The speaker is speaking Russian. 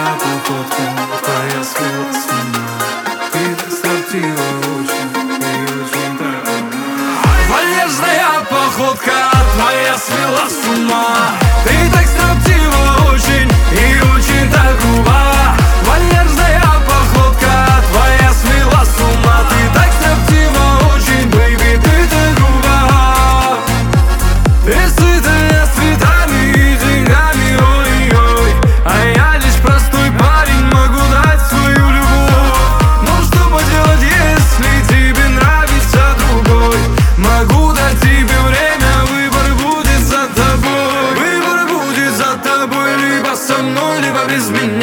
походка твоя свела с ума. Ты так строптива очень и очень так. Вальяжная походка твоя свела с ума. Ты так строптива очень и очень так груба. Вальяжная походка твоя свела с ума. Ты так строптива очень, бэйби, ты так груба. Ты сытая с цветами и деньгами, ой-ой. А я лишь простой парень, могу дать свою любовь. Ну что поделать, если тебе нравится другой? Могу дать тебе время, выбор будет за тобой. Выбор будет за тобой, либо со мной, либо без меня.